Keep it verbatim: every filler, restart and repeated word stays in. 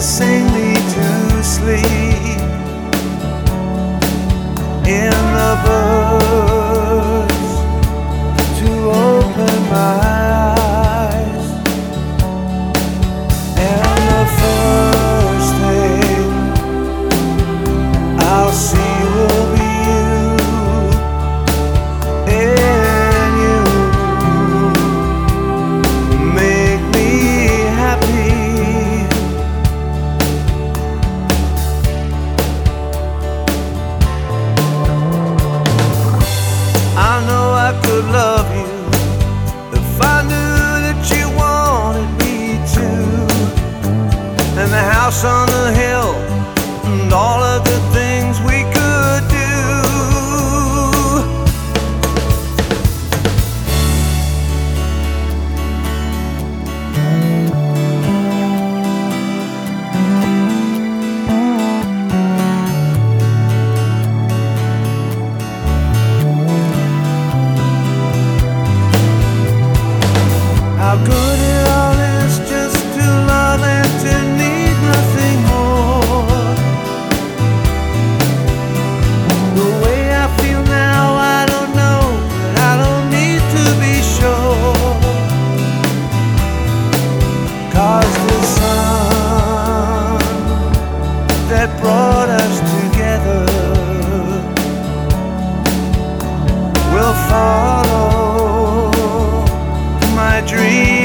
sing me to sleep in the birds to open my eyes, and the first thing I'll see will be you, and you make me happy. I know I could love you if I knew that you wanted me to, and the house on the hill and all of the things we could do. How good it all is just to love and to need nothing more. The way I feel now, I don't know, but I don't need to be sure. 'Cause the sun that brought us together will follow my dream.